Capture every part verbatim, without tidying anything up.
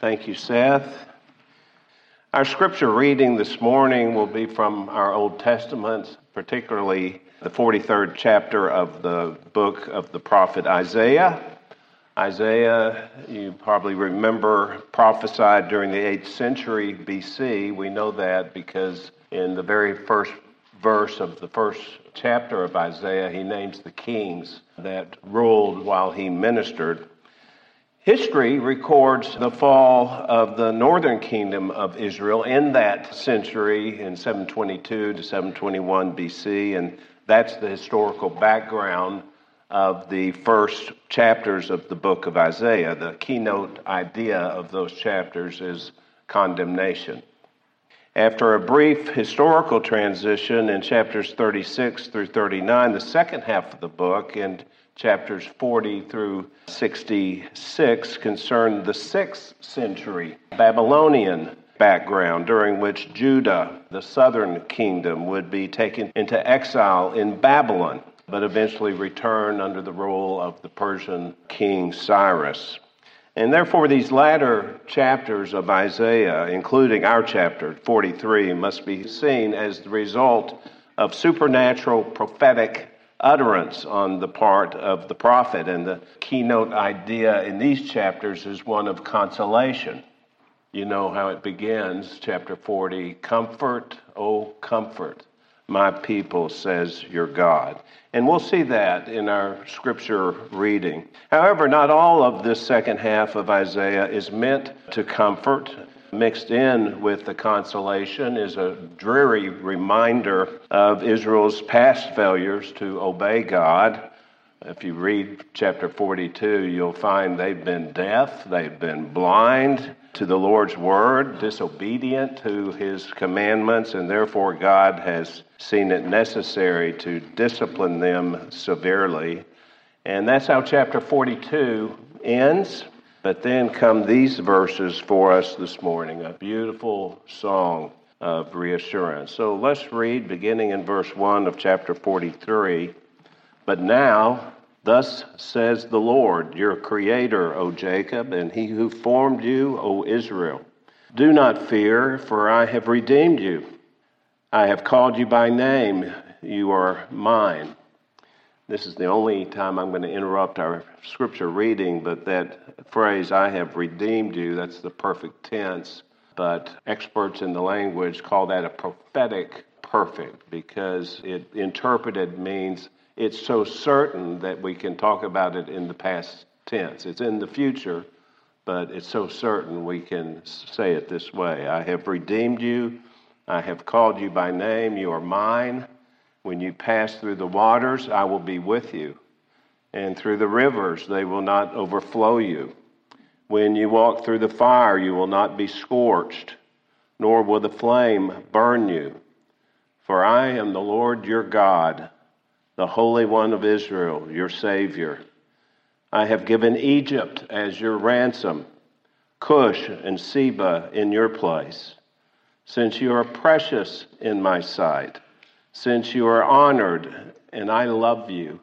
Thank you, Seth. Our scripture reading this morning will be from our Old Testament, particularly the forty-third chapter of the book of the prophet Isaiah. Isaiah, you probably remember, prophesied during the eighth century B C. We know that because in the very first verse of the first chapter of Isaiah, he names the kings that ruled while he ministered. History records the fall of the northern kingdom of Israel in that century in seven twenty-two to seven twenty-one B C, and that's the historical background of the first chapters of the book of Isaiah. The keynote idea of those chapters is condemnation. After a brief historical transition in chapters thirty-six through thirty-nine, the second half of the book, in chapters forty through sixty-six, concerned the sixth century Babylonian background, during which Judah, the southern kingdom, would be taken into exile in Babylon, but eventually return under the rule of the Persian king Cyrus. And therefore, these latter chapters of Isaiah, including our chapter forty-three, must be seen as the result of supernatural prophetic utterance on the part of the prophet. And the keynote idea in these chapters is one of consolation. You know how it begins, chapter forty, "Comfort, O comfort my people, says your God." And we'll see that in our scripture reading. However, not all of this second half of Isaiah is meant to comfort. Mixed in with the consolation is a dreary reminder of Israel's past failures to obey God. If you read chapter forty-two, you'll find they've been deaf, they've been blind to the Lord's word, disobedient to his commandments, and therefore God has seen it necessary to discipline them severely. And that's how chapter forty-two ends. But then come these verses for us this morning, a beautiful song of reassurance. So let's read, beginning in verse one of chapter forty-three. "But now, thus says the Lord, your creator, O Jacob, and he who formed you, O Israel. Do not fear, for I have redeemed you. I have called you by name. You are mine." This is the only time I'm going to interrupt our scripture reading, but that phrase, "I have redeemed you," that's the perfect tense. But experts in the language call that a prophetic perfect, because it interpreted means it's so certain that we can talk about it in the past tense. It's in the future, but it's so certain we can say it this way. "I have redeemed you. I have called you by name. You are mine. When you pass through the waters, I will be with you. And through the rivers, they will not overflow you. When you walk through the fire, you will not be scorched, nor will the flame burn you. For I am the Lord your God, the Holy One of Israel, your Savior. I have given Egypt as your ransom, Cush and Seba in your place. Since you are precious in my sight, since you are honored and I love you,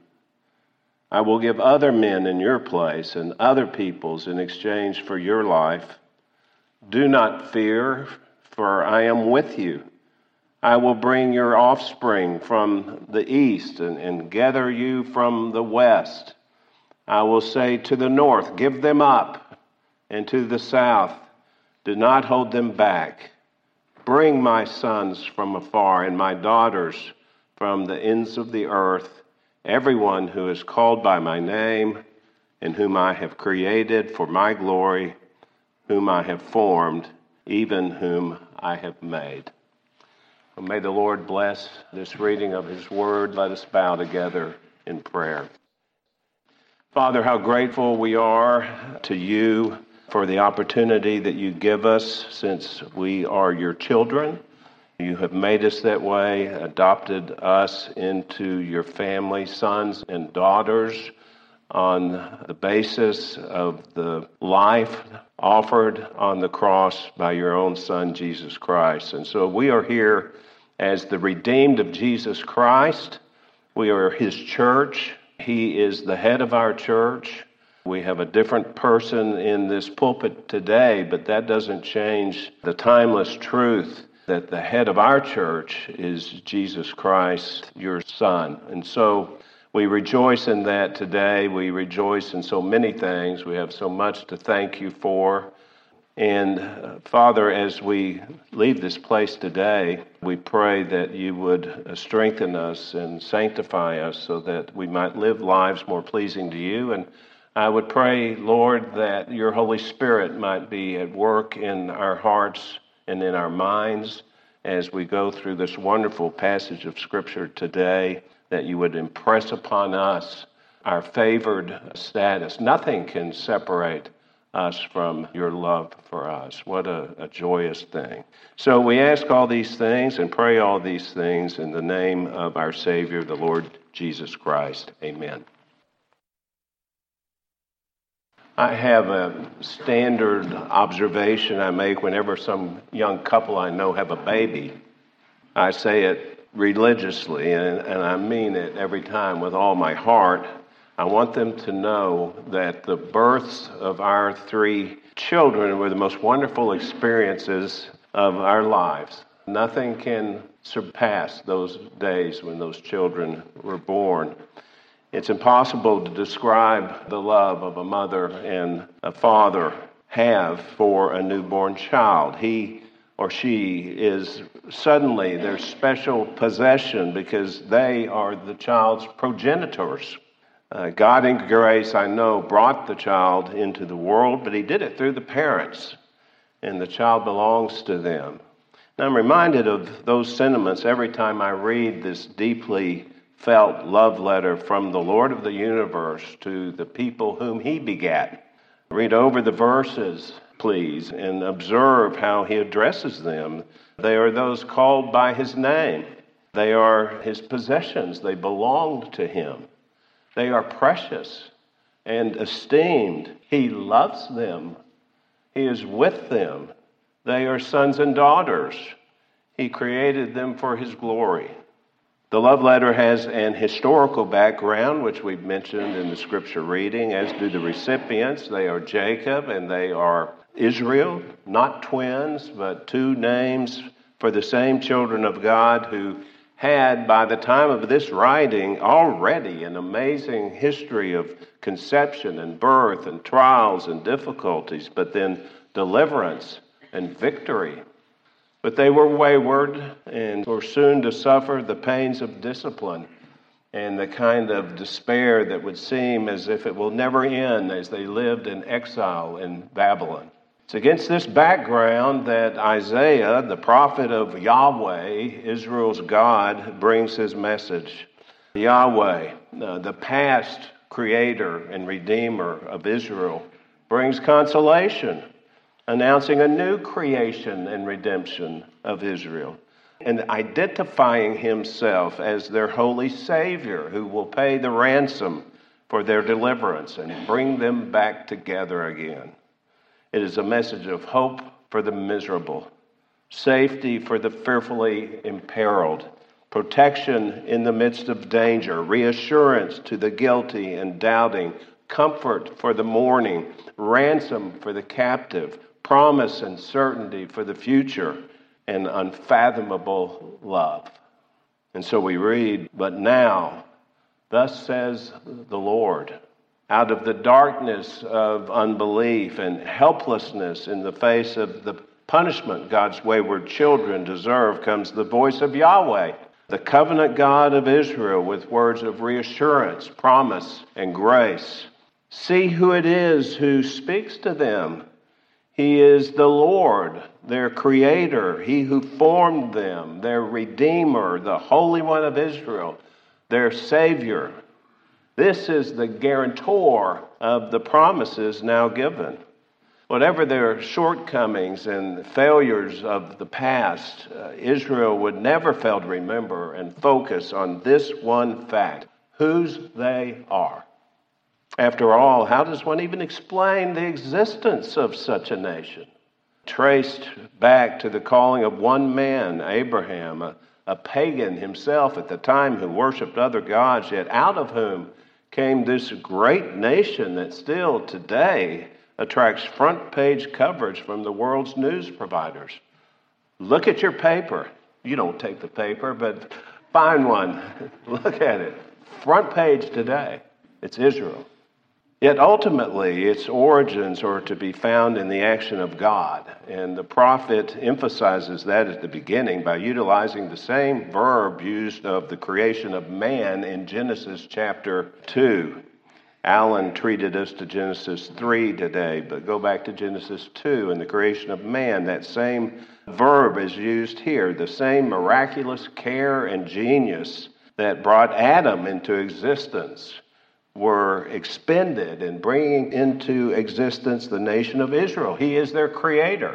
I will give other men in your place and other peoples in exchange for your life. Do not fear, for I am with you. I will bring your offspring from the east and, and gather you from the west. I will say to the north, give them up, and to the south, do not hold them back. Bring my sons from afar and my daughters from the ends of the earth, everyone who is called by my name and whom I have created for my glory, whom I have formed, even whom I have made." Well, may the Lord bless this reading of his word. Let us bow together in prayer. Father, how grateful we are to you for the opportunity that you give us since we are your children. You have made us that way, adopted us into your family, sons and daughters, on the basis of the life offered on the cross by your own Son, Jesus Christ. And so we are here as the redeemed of Jesus Christ. We are his church. He is the head of our church. We have a different person in this pulpit today, but that doesn't change the timeless truth that the head of our church is Jesus Christ, your Son. And so we rejoice in that today. We rejoice in so many things. We have so much to thank you for. And uh, Father, as we leave this place today, we pray that you would uh, strengthen us and sanctify us so that we might live lives more pleasing to you. And I would pray, Lord, that your Holy Spirit might be at work in our hearts and in our minds as we go through this wonderful passage of Scripture today, that you would impress upon us our favored status. Nothing can separate us from your love for us. What a, a joyous thing. So we ask all these things and pray all these things in the name of our Savior, the Lord Jesus Christ. Amen. I have a standard observation I make whenever some young couple I know have a baby. I say it religiously, and, and I mean it every time with all my heart. I want them to know that the births of our three children were the most wonderful experiences of our lives. Nothing can surpass those days when those children were born. It's impossible to describe the love of a mother and a father have for a newborn child. He or she is suddenly their special possession because they are the child's progenitors. Uh, God in grace, I know, brought the child into the world, but he did it through the parents, and the child belongs to them. And I'm reminded of those sentiments every time I read this deeply felt love letter from the Lord of the universe to the people whom he begat. Read over the verses, please, and observe how he addresses them. They are those called by his name. They are his possessions. They belong to him. They are precious and esteemed. He loves them. He is with them. They are sons and daughters. He created them for his glory. The love letter has an historical background, which we've mentioned in the scripture reading, as do the recipients. They are Jacob and they are Israel, not twins, but two names for the same children of God who had, by the time of this writing, already an amazing history of conception and birth and trials and difficulties, but then deliverance and victory. But they were wayward and were soon to suffer the pains of discipline and the kind of despair that would seem as if it will never end as they lived in exile in Babylon. It's against this background that Isaiah, the prophet of Yahweh, Israel's God, brings his message. Yahweh, uh, the past creator and redeemer of Israel, brings consolation, announcing a new creation and redemption of Israel, and identifying himself as their holy Savior who will pay the ransom for their deliverance and bring them back together again. It is a message of hope for the miserable, safety for the fearfully imperiled, protection in the midst of danger, reassurance to the guilty and doubting, comfort for the mourning, ransom for the captive, promise and certainty for the future, and unfathomable love. And so we read, "But now, thus says the Lord, out of the darkness of unbelief and helplessness in the face of the punishment God's wayward children deserve comes the voice of Yahweh, the covenant God of Israel, with words of reassurance, promise, and grace. See who it is who speaks to them. He is the Lord, their creator, he who formed them, their redeemer, the Holy One of Israel, their Savior. This is the guarantor of the promises now given. Whatever their shortcomings and failures of the past, uh, Israel would never fail to remember and focus on this one fact, whose they are. After all, how does one even explain the existence of such a nation? Traced back to the calling of one man, Abraham, a, a pagan himself at the time who worshiped other gods, yet out of whom came this great nation that still today attracts front page coverage from the world's news providers. Look at your paper. You don't take the paper, but find one. Look at it. Front page today. It's Israel. Yet ultimately, its origins are to be found in the action of God. And the prophet emphasizes that at the beginning by utilizing the same verb used of the creation of man in Genesis chapter two. Alan treated us to Genesis three today, but go back to Genesis two and the creation of man. That same verb is used here. The same miraculous care and genius that brought Adam into existence were expended in bringing into existence the nation of Israel. He is their creator.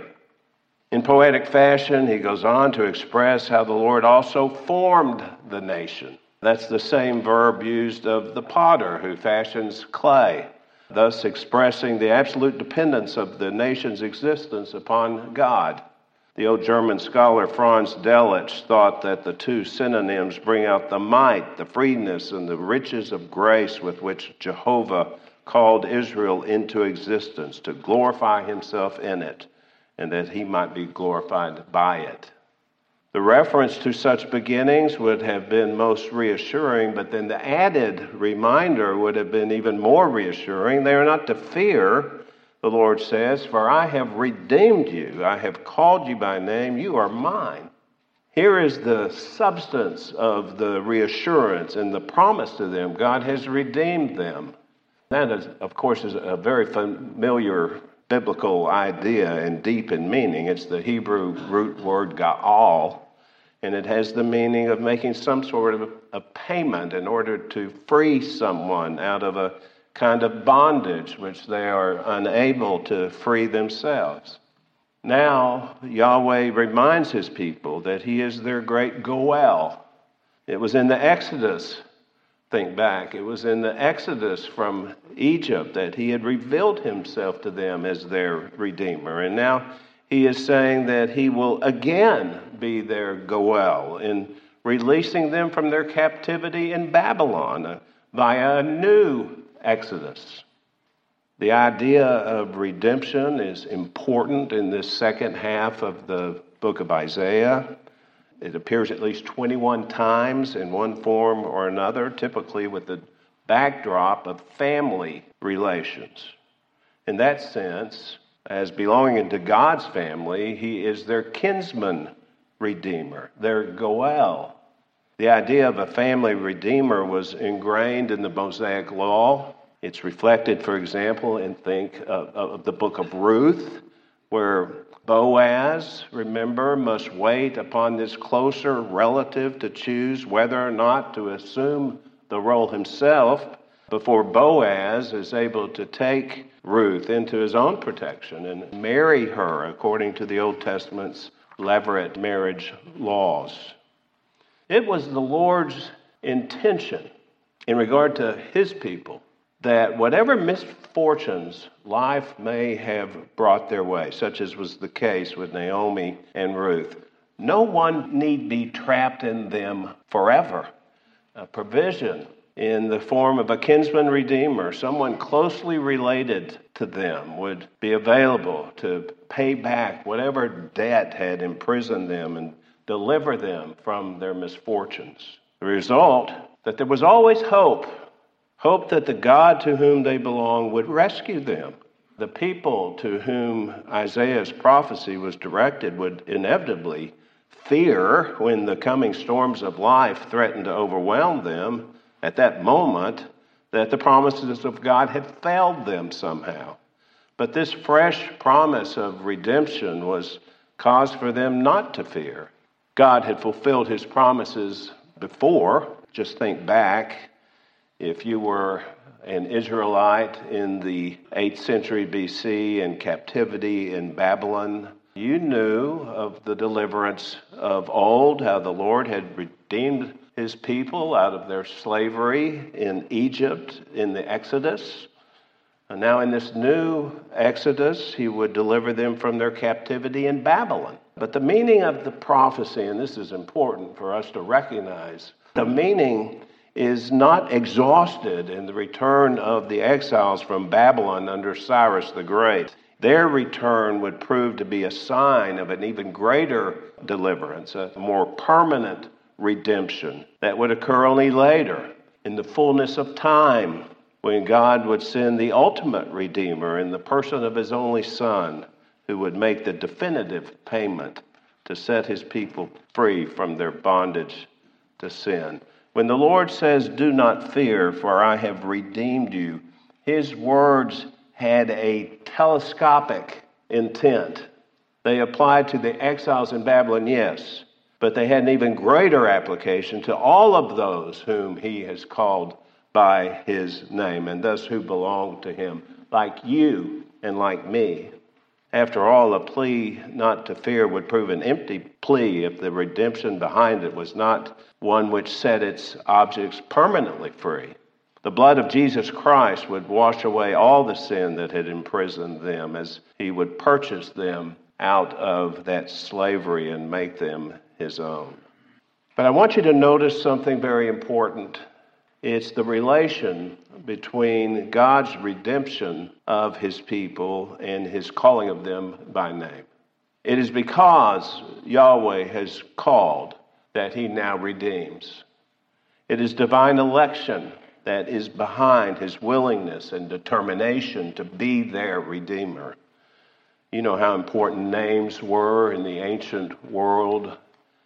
In poetic fashion, he goes on to express how the Lord also formed the nation. That's the same verb used of the potter who fashions clay, thus expressing the absolute dependence of the nation's existence upon God. The old German scholar Franz Delitzsch thought that the two synonyms bring out the might, the freeness, and the riches of grace with which Jehovah called Israel into existence to glorify himself in it, and that he might be glorified by it. The reference to such beginnings would have been most reassuring, but then the added reminder would have been even more reassuring. They are not to fear, the Lord says, for I have redeemed you. I have called you by name. You are mine. Here is the substance of the reassurance and the promise to them. God has redeemed them. That, is, of course, is a very familiar biblical idea and deep in meaning. It's the Hebrew root word ga'al, and it has the meaning of making some sort of a payment in order to free someone out of a kind of bondage which they are unable to free themselves. Now, Yahweh reminds his people that he is their great Goel. It was in the Exodus, think back, it was in the Exodus from Egypt that he had revealed himself to them as their Redeemer. And now he is saying that he will again be their Goel in releasing them from their captivity in Babylon via a new Exodus. The idea of redemption is important in this second half of the book of Isaiah. It appears at least twenty-one times in one form or another, typically with the backdrop of family relations. In that sense, as belonging to God's family, he is their kinsman redeemer, their Goel. The idea of a family redeemer was ingrained in the Mosaic law. It's reflected, for example, in think of, of the book of Ruth, where Boaz, remember, must wait upon this closer relative to choose whether or not to assume the role himself before Boaz is able to take Ruth into his own protection and marry her according to the Old Testament's levirate marriage laws. It was the Lord's intention in regard to his people that whatever misfortunes life may have brought their way, such as was the case with Naomi and Ruth, no one need be trapped in them forever. A provision in the form of a kinsman redeemer, someone closely related to them, would be available to pay back whatever debt had imprisoned them and deliver them from their misfortunes. The result, that there was always hope. Hope that the God to whom they belong would rescue them. The people to whom Isaiah's prophecy was directed would inevitably fear when the coming storms of life threatened to overwhelm them at that moment that the promises of God had failed them somehow. But this fresh promise of redemption was cause for them not to fear. God had fulfilled his promises before. Just think back. If you were an Israelite in the eighth century B C in captivity in Babylon, you knew of the deliverance of old, how the Lord had redeemed his people out of their slavery in Egypt in the Exodus. And now in this new Exodus, he would deliver them from their captivity in Babylon. But the meaning of the prophecy, and this is important for us to recognize, the meaning is not exhausted in the return of the exiles from Babylon under Cyrus the Great. Their return would prove to be a sign of an even greater deliverance, a more permanent redemption that would occur only later in the fullness of time, when God would send the ultimate Redeemer in the person of his only Son, who would make the definitive payment to set his people free from their bondage to sin. When the Lord says, "Do not fear, for I have redeemed you," his words had a telescopic intent. They applied to the exiles in Babylon, yes, but they had an even greater application to all of those whom he has called by his name, and thus who belong to him, like you and like me. After all, a plea not to fear would prove an empty plea if the redemption behind it was not one which set its objects permanently free. The blood of Jesus Christ would wash away all the sin that had imprisoned them, as he would purchase them out of that slavery and make them his own. But I want you to notice something very important. It's the relation between God's redemption of his people and his calling of them by name. It is because Yahweh has called that he now redeems. It is divine election that is behind his willingness and determination to be their Redeemer. You know how important names were in the ancient world,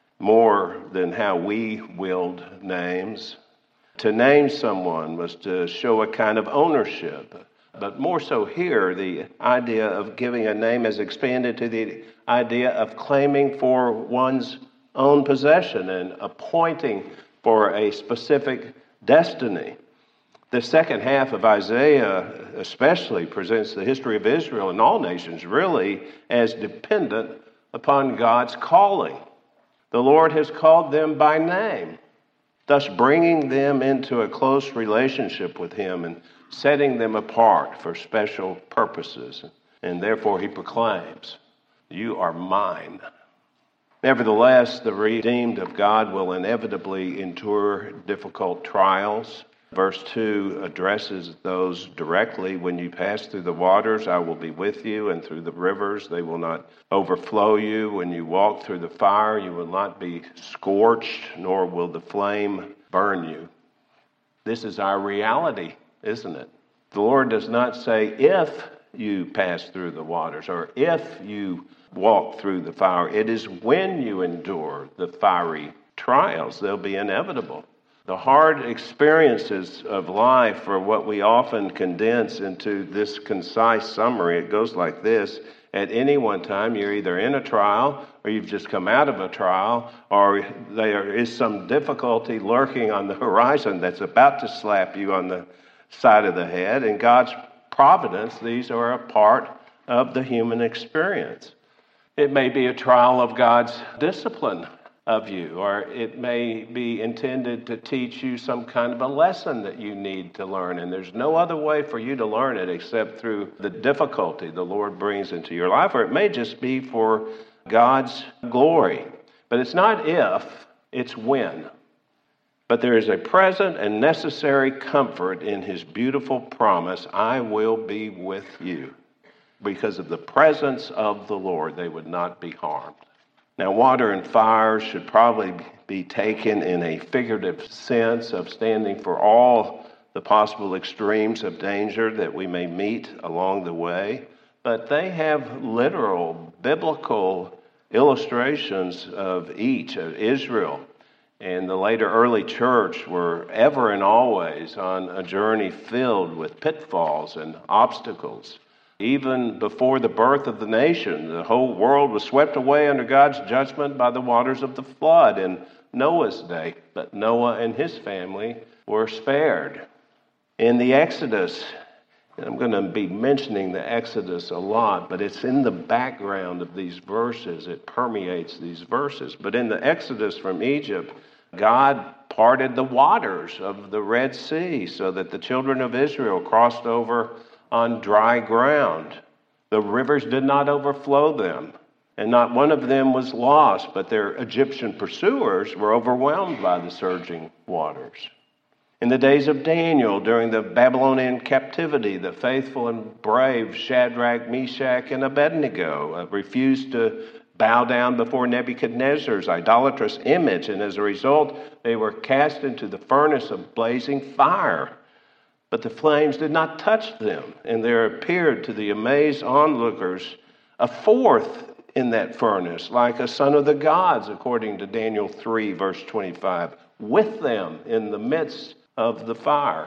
more than how we wield names. To name someone was to show a kind of ownership. But more so here, the idea of giving a name has expanded to the idea of claiming for one's own possession and appointing for a specific destiny. The second half of Isaiah especially presents the history of Israel and all nations really as dependent upon God's calling. The Lord has called them by name, thus bringing them into a close relationship with him and setting them apart for special purposes. And therefore he proclaims, "You are mine." Nevertheless, the redeemed of God will inevitably endure difficult trials. Verse two addresses those directly. "When you pass through the waters, I will be with you, and through the rivers, they will not overflow you. When you walk through the fire, you will not be scorched, nor will the flame burn you." This is our reality, isn't it? The Lord does not say, if you pass through the waters, or if you walk through the fire. It is when you endure the fiery trials. They'll be inevitable. The hard experiences of life are what we often condense into this concise summary. It goes like this. At any one time, you're either in a trial, or you've just come out of a trial, or there is some difficulty lurking on the horizon that's about to slap you on the side of the head. In God's providence, these are a part of the human experience. It may be a trial of God's discipline of you, or it may be intended to teach you some kind of a lesson that you need to learn, and there's no other way for you to learn it except through the difficulty the Lord brings into your life, or it may just be for God's glory. But it's not if, it's when. But there is a present and necessary comfort in his beautiful promise, "I will be with you." Because of the presence of the Lord, they would not be harmed. Now, water and fire should probably be taken in a figurative sense of standing for all the possible extremes of danger that we may meet along the way. But they have literal, biblical illustrations of each. Of Israel and the later early church were ever and always on a journey filled with pitfalls and obstacles. Even before the birth of the nation, the whole world was swept away under God's judgment by the waters of the flood in Noah's day. But Noah and his family were spared. In the Exodus, and I'm going to be mentioning the Exodus a lot, but it's in the background of these verses. It permeates these verses. But in the Exodus from Egypt, God parted the waters of the Red Sea so that the children of Israel crossed over on dry ground. The rivers did not overflow them, and not one of them was lost, but their Egyptian pursuers were overwhelmed by the surging waters. In the days of Daniel, during the Babylonian captivity, the faithful and brave Shadrach, Meshach, and Abednego refused to bow down before Nebuchadnezzar's idolatrous image, and as a result, they were cast into the furnace of blazing fire. But the flames did not touch them, and there appeared to the amazed onlookers a fourth in that furnace, like a son of the gods, according to Daniel three, verse twenty-five, with them in the midst of the fire.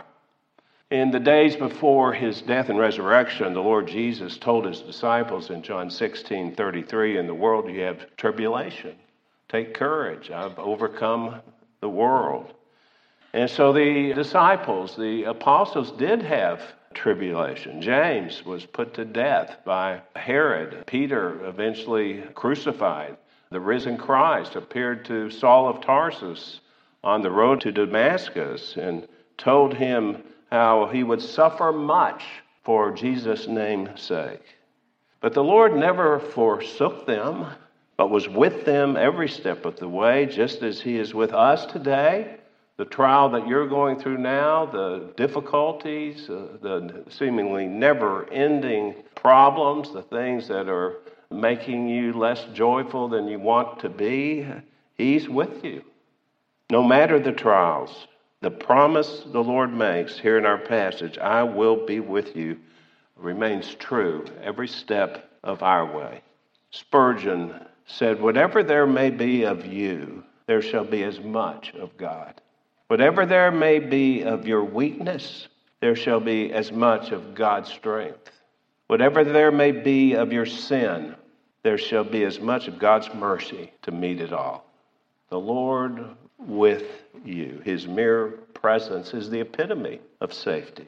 In the days before his death and resurrection, the Lord Jesus told his disciples in John sixteen thirty-three, "In the world you have tribulation. Take courage. I've overcome the world." And so the disciples, the apostles, did have tribulation. James was put to death by Herod. Peter eventually crucified. The risen Christ appeared to Saul of Tarsus on the road to Damascus and told him how he would suffer much for Jesus' name's sake. But the Lord never forsook them, but was with them every step of the way, just as he is with us today. The trial that you're going through now, the difficulties, uh, the seemingly never-ending problems, the things that are making you less joyful than you want to be, he's with you. No matter the trials, the promise the Lord makes here in our passage, "I will be with you," remains true every step of our way. Spurgeon said, "Whatever there may be of you, there shall be as much of God. Whatever there may be of your weakness, there shall be as much of God's strength. Whatever there may be of your sin, there shall be as much of God's mercy to meet it all." The Lord with you. His mere presence is the epitome of safety.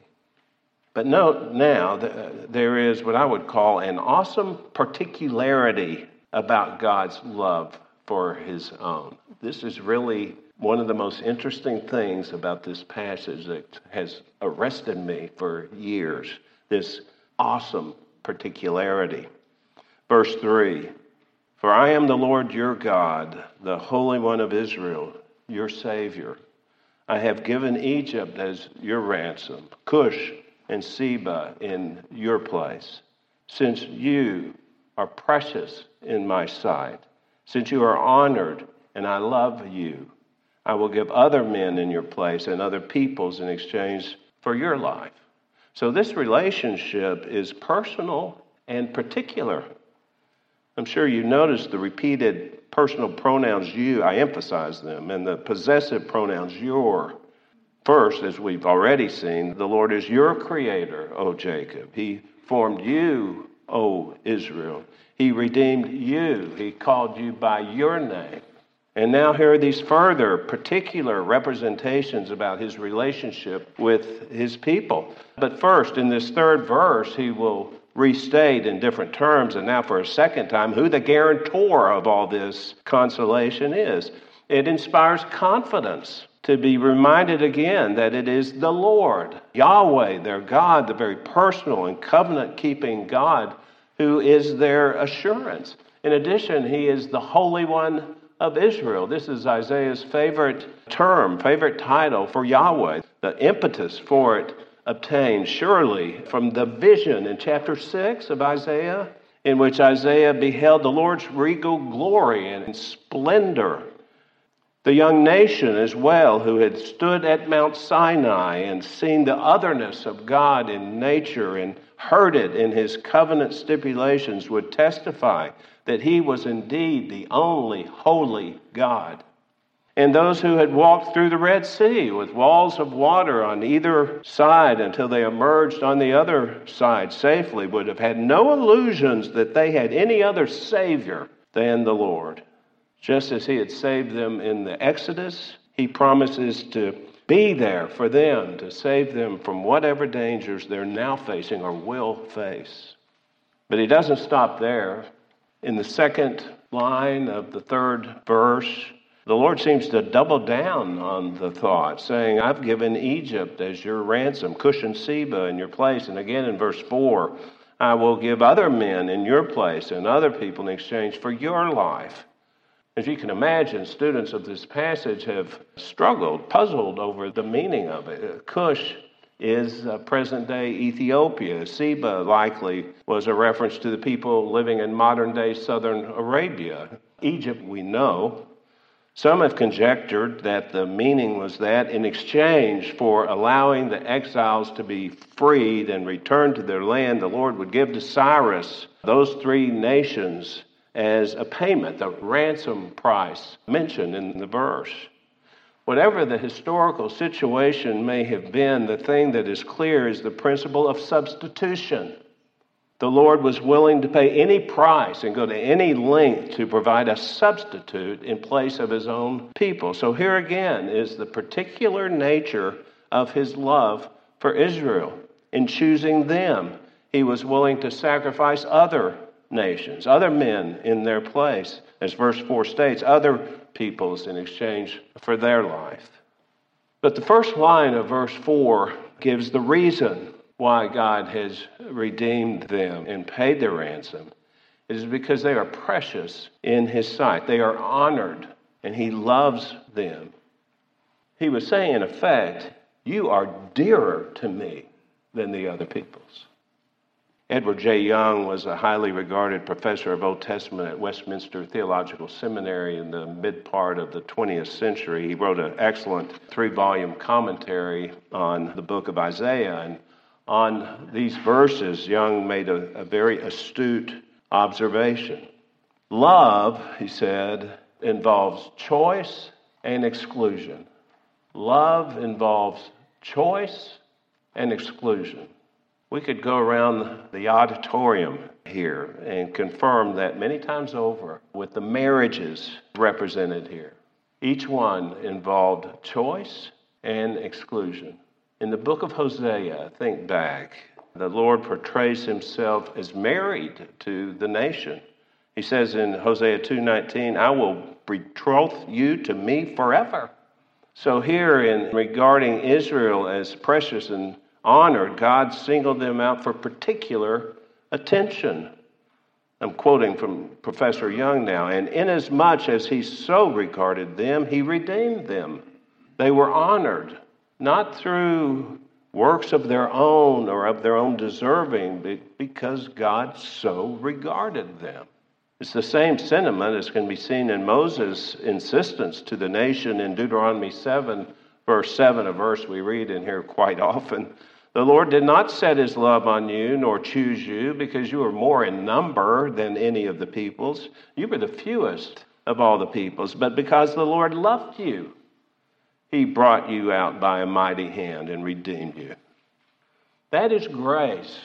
But note now that there is what I would call an awesome particularity about God's love for his own. This is really one of the most interesting things about this passage that has arrested me for years, this awesome particularity. Verse three, "For I am the Lord your God, the Holy One of Israel, your Savior. I have given Egypt as your ransom, Cush and Seba in your place. Since you are precious in my sight, since you are honored and I love you, I will give other men in your place and other peoples in exchange for your life." So this relationship is personal and particular. I'm sure you noticed the repeated personal pronouns you, I emphasize them, and the possessive pronouns your. First, as we've already seen, the Lord is your creator, O Jacob. He formed you, O Israel. He redeemed you. He called you by your name. And now here are these further particular representations about his relationship with his people. But first, in this third verse, he will restate in different terms, and now for a second time, who the guarantor of all this consolation is. It inspires confidence to be reminded again that it is the Lord, Yahweh, their God, the very personal and covenant-keeping God, who is their assurance. In addition, he is the Holy One of Israel. This is Isaiah's favorite term, favorite title for Yahweh. The impetus for it obtained surely from the vision in chapter six of Isaiah, in which Isaiah beheld the Lord's regal glory and splendor. The young nation as well, who had stood at Mount Sinai and seen the otherness of God in nature and heard it in his covenant stipulations, would testify that he was indeed the only holy God. And those who had walked through the Red Sea with walls of water on either side until they emerged on the other side safely would have had no illusions that they had any other Savior than the Lord. Just as he had saved them in the Exodus, he promises to be there for them, to save them from whatever dangers they're now facing or will face. But he doesn't stop there. In the second line of the third verse, the Lord seems to double down on the thought, saying, I've given Egypt as your ransom, Cush and Seba in your place. And again in verse four, I will give other men in your place and other people in exchange for your life. As you can imagine, students of this passage have struggled, puzzled over the meaning of it. Cush is uh, present-day Ethiopia. Seba likely was a reference to the people living in modern-day southern Arabia. Egypt, we know. Some have conjectured that the meaning was that in exchange for allowing the exiles to be freed and returned to their land, the Lord would give to Cyrus those three nations as a payment, the ransom price mentioned in the verse. Whatever the historical situation may have been, the thing that is clear is the principle of substitution. The Lord was willing to pay any price and go to any length to provide a substitute in place of his own people. So here again is the particular nature of his love for Israel. In choosing them, he was willing to sacrifice other nations, other men in their place, as verse four states, other peoples in exchange for their life. But the first line of verse four gives the reason why God has redeemed them and paid their ransom. It is because they are precious in his sight. They are honored, and he loves them. He was saying, in effect, you are dearer to me than the other peoples. Edward J. Young was a highly regarded professor of Old Testament at Westminster Theological Seminary in the mid part of the twentieth century. He wrote an excellent three-volume commentary on the book of Isaiah. And on these verses, Young made a, a very astute observation. Love, he said, involves choice and exclusion. Love involves choice and exclusion. We could go around the auditorium here and confirm that many times over with the marriages represented here. Each one involved choice and exclusion. In the book of Hosea, think back, the Lord portrays himself as married to the nation. He says in Hosea two nineteen, I will betroth you to me forever. So here in regarding Israel as precious and honored, God singled them out for particular attention. I'm quoting from Professor Young now. And inasmuch as he so regarded them, he redeemed them. They were honored, not through works of their own or of their own deserving, but because God so regarded them. It's the same sentiment as can be seen in Moses' insistence to the nation in Deuteronomy seven, verse seven, a verse we read in here quite often. The Lord did not set his love on you, nor choose you, because you were more in number than any of the peoples. You were the fewest of all the peoples, but because the Lord loved you, he brought you out by a mighty hand and redeemed you. That is grace,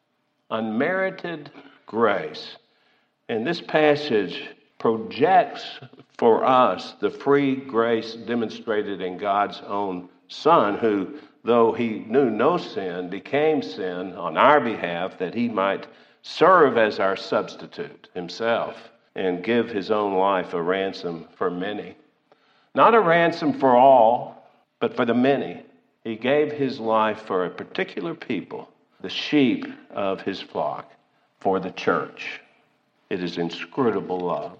unmerited grace. And this passage projects for us the free grace demonstrated in God's own Son, who, though he knew no sin, became sin on our behalf that he might serve as our substitute himself and give his own life a ransom for many. Not a ransom for all, but for the many. He gave his life for a particular people, the sheep of his flock, for the church. It is inscrutable love.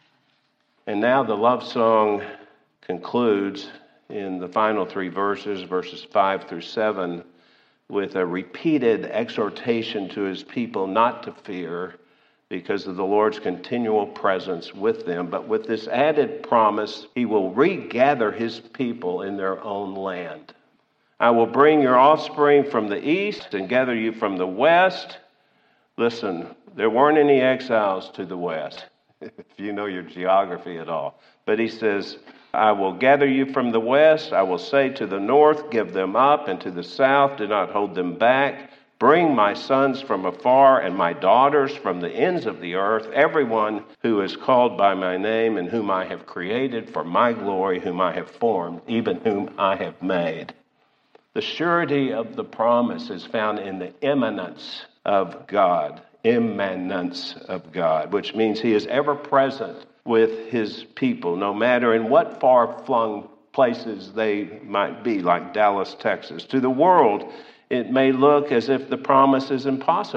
And now the love song concludes in the final three verses, verses five through seven, with a repeated exhortation to his people not to fear because of the Lord's continual presence with them, but with this added promise, he will regather his people in their own land. I will bring your offspring from the east and gather you from the west. Listen, there weren't any exiles to the west, if you know your geography at all. But he says, I will gather you from the west. I will say to the north, give them up, and to the south, do not hold them back. Bring my sons from afar and my daughters from the ends of the earth, everyone who is called by my name and whom I have created for my glory, whom I have formed, even whom I have made. The surety of the promise is found in the immanence of God, immanence of God, which means he is ever present with his people, no matter in what far-flung places they might be, like Dallas, Texas. To the world, it may look as if the promise is impossible.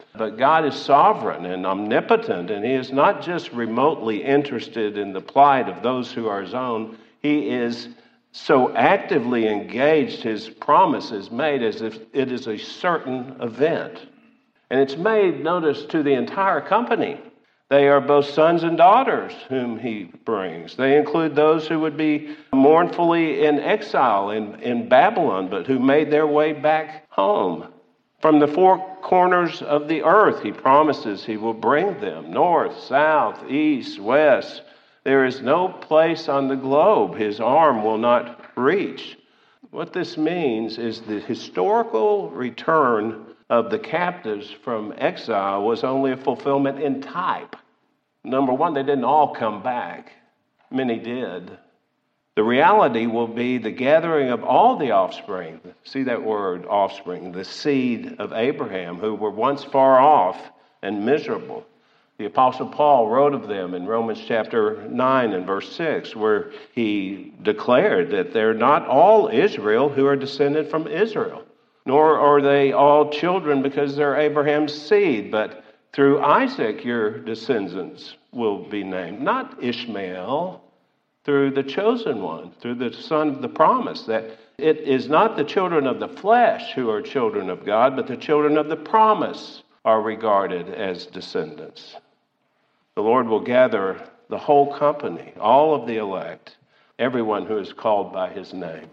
But God is sovereign and omnipotent, and he is not just remotely interested in the plight of those who are his own. He is so actively engaged, his promise is made as if it is a certain event. And it's made, notice, to the entire company. They are both sons and daughters whom he brings. They include those who would be mournfully in exile in, in Babylon, but who made their way back home. From the four corners of the earth, he promises he will bring them, north, south, east, west. There is no place on the globe his arm will not reach. What this means is the historical return of the captives from exile was only a fulfillment in type. Number one, they didn't all come back. Many did. The reality will be the gathering of all the offspring. See that word, offspring, the seed of Abraham, who were once far off and miserable. The Apostle Paul wrote of them in Romans chapter nine and verse six, where he declared that they're not all Israel who are descended from Israel, nor are they all children because they're Abraham's seed, but through Isaac your descendants will be named, not Ishmael, through the chosen one, through the son of the promise, that it is not the children of the flesh who are children of God, but the children of the promise are regarded as descendants. The Lord will gather the whole company, all of the elect, everyone who is called by his name.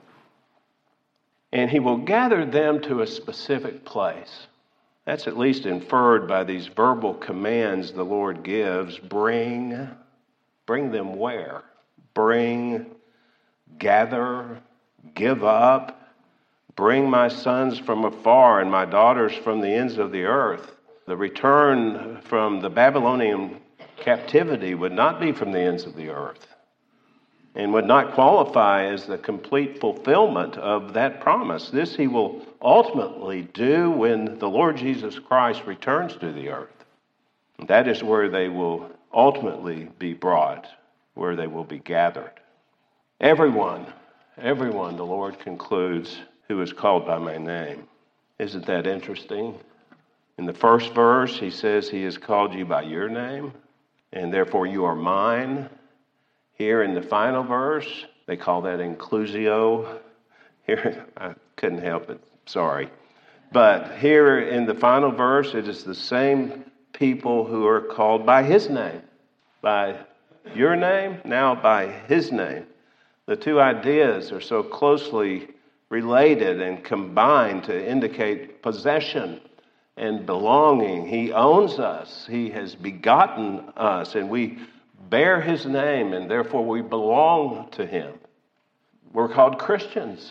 And he will gather them to a specific place. That's at least inferred by these verbal commands the Lord gives. Bring, bring them where? Bring, gather, give up, bring my sons from afar and my daughters from the ends of the earth. The return from the Babylonian captivity would not be from the ends of the earth and would not qualify as the complete fulfillment of that promise. This he will ultimately do when the Lord Jesus Christ returns to the earth. That is where they will ultimately be brought, where they will be gathered. Everyone, everyone, the Lord concludes, who is called by my name. Isn't that interesting? In the first verse, he says he has called you by your name, and therefore you are mine. Here in the final verse, they call that inclusio. Here, I couldn't help it, sorry. But here in the final verse, it is the same people who are called by his name, by your name, now by his name. The two ideas are so closely related and combined to indicate possession and belonging. He owns us. He has begotten us, and we bear his name, and therefore we belong to him. We're called Christians.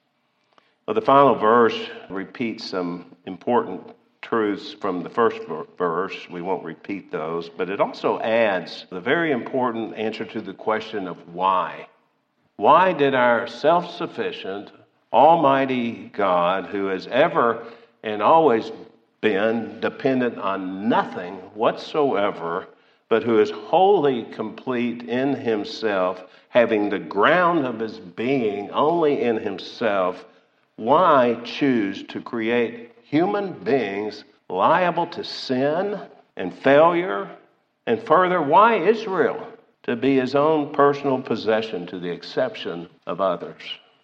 Well, the final verse repeats some important truths from the first verse. We won't repeat those, but it also adds the very important answer to the question of why. Why did our self-sufficient, almighty God, who has ever and always been dependent on nothing whatsoever, but who is wholly complete in himself, having the ground of his being only in himself, why choose to create human beings liable to sin and failure? And further, why Israel? To be his own personal possession to the exception of others.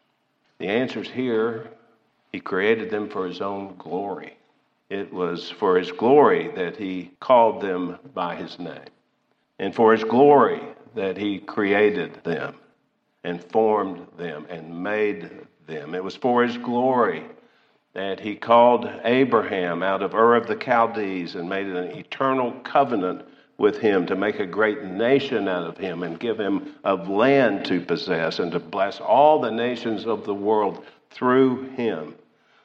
The answer's here. He created them for his own glory. It was for his glory that he called them by his name. And for his glory that he created them and formed them and made them. It was for his glory that he called Abraham out of Ur of the Chaldees and made an eternal covenant with him to make a great nation out of him and give him of land to possess and to bless all the nations of the world through him.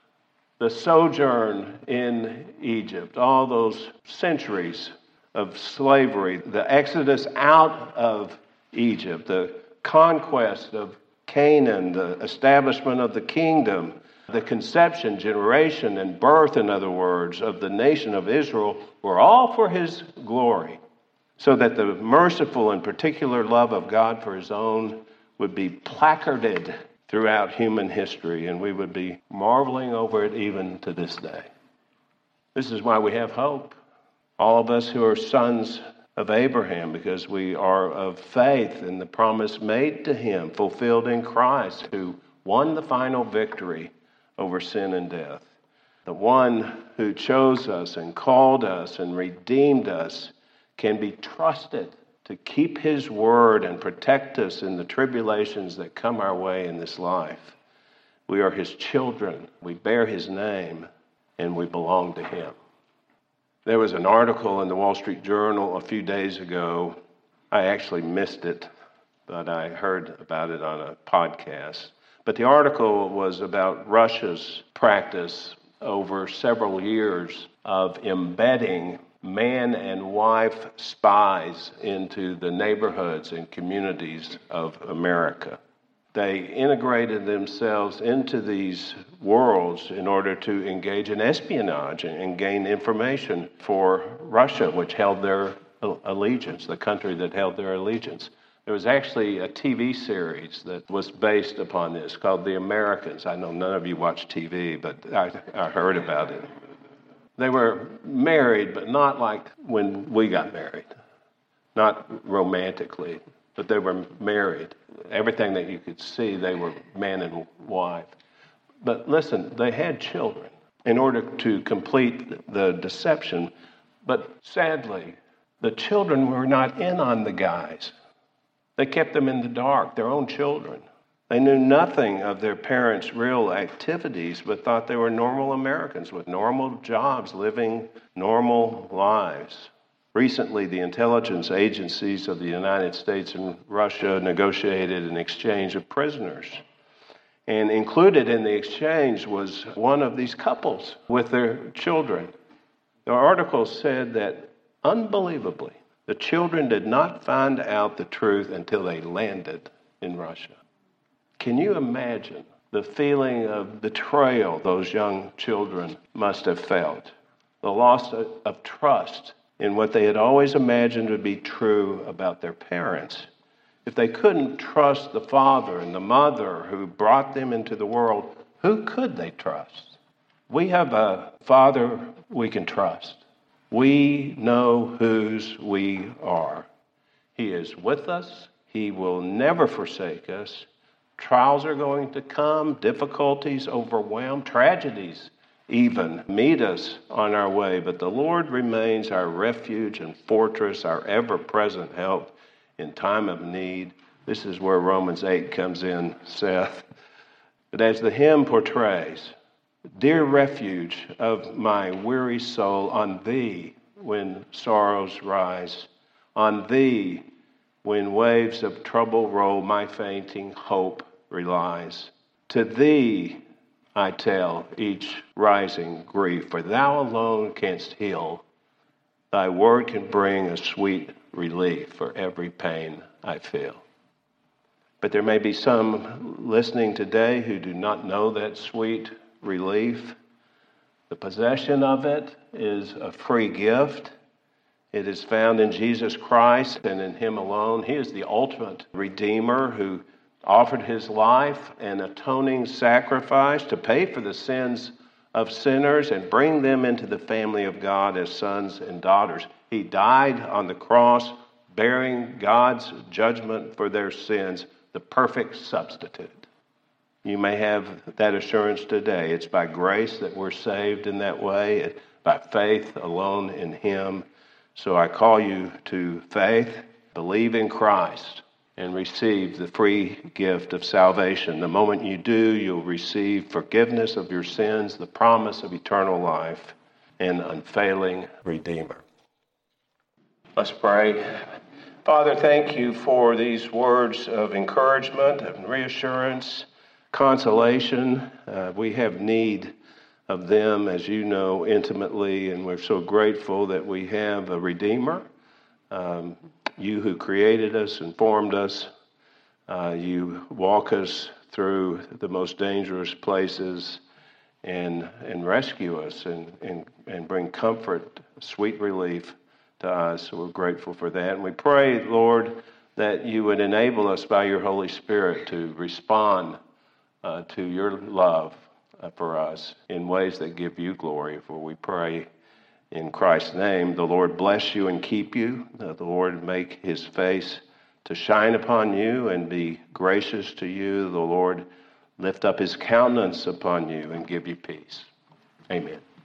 The sojourn in Egypt, all those centuries of slavery, the exodus out of Egypt, the conquest of Canaan, the establishment of the kingdom, the conception, generation, and birth, in other words, of the nation of Israel were all for his glory, so that the merciful and particular love of God for his own would be placarded throughout human history, and we would be marveling over it even to this day. This is why we have hope. All of us who are sons of Abraham, because we are of faith in the promise made to him, fulfilled in Christ, who won the final victory over sin and death. The one who chose us and called us and redeemed us can be trusted to keep his word and protect us in the tribulations that come our way in this life. We are his children, we bear his name, and we belong to him. There was an article in the Wall Street Journal a few days ago. I actually missed it, but I heard about it on a podcast. But the article was about Russia's practice over several years of embedding man and wife spies into the neighborhoods and communities of America. They integrated themselves into these worlds in order to engage in espionage and gain information for Russia, which held their allegiance, the country that held their allegiance. There was actually a T V series that was based upon this called The Americans. I know none of you watch T V, but I, I heard about it. They were married, but not like when we got married, not romantically, but they were married. Everything that you could see, they were man and wife. But listen, they had children in order to complete the deception. But sadly, the children were not in on the guys. They kept them in the dark, their own children. They knew nothing of their parents' real activities, but thought they were normal Americans with normal jobs, living normal lives. Recently, the intelligence agencies of the United States and Russia negotiated an exchange of prisoners. And included in the exchange was one of these couples with their children. The article said that, unbelievably, the children did not find out the truth until they landed in Russia. Can you imagine the feeling of betrayal those young children must have felt? The loss of, of trust in what they had always imagined would be true about their parents. If they couldn't trust the father and the mother who brought them into the world, who could they trust? We have a Father we can trust. We know whose we are. He is with us. He will never forsake us. Trials are going to come, difficulties overwhelm, tragedies even meet us on our way, but the Lord remains our refuge and fortress, our ever-present help in time of need. This is where Romans eight comes in, Seth. But as the hymn portrays, dear refuge of my weary soul, on thee when sorrows rise, on thee when waves of trouble roll, my fainting hope relies. To thee I tell each rising grief, for thou alone canst heal. Thy word can bring a sweet relief for every pain I feel. But there may be some listening today who do not know that sweet relief. The possession of it is a free gift. It is found in Jesus Christ and in him alone. He is the ultimate Redeemer who offered his life an atoning sacrifice to pay for the sins of sinners and bring them into the family of God as sons and daughters. He died on the cross, bearing God's judgment for their sins, the perfect substitute. You may have that assurance today. It's by grace that we're saved in that way, by faith alone in him. So I call you to faith, believe in Christ, and receive the free gift of salvation. The moment you do, you'll receive forgiveness of your sins, the promise of eternal life, and unfailing Redeemer. Let's pray. Father, thank you for these words of encouragement and reassurance, consolation. Uh, we have need of them, as you know, intimately, and we're so grateful that we have a Redeemer. Um, You who created us and formed us, uh, you walk us through the most dangerous places and and rescue us and, and, and bring comfort, sweet relief to us. So we're grateful for that. And we pray, Lord, that you would enable us by your Holy Spirit to respond uh, to your love uh, for us in ways that give you glory. For we pray In Christ's name, the Lord bless you and keep you. The Lord make his face to shine upon you and be gracious to you. The Lord lift up his countenance upon you and give you peace. Amen.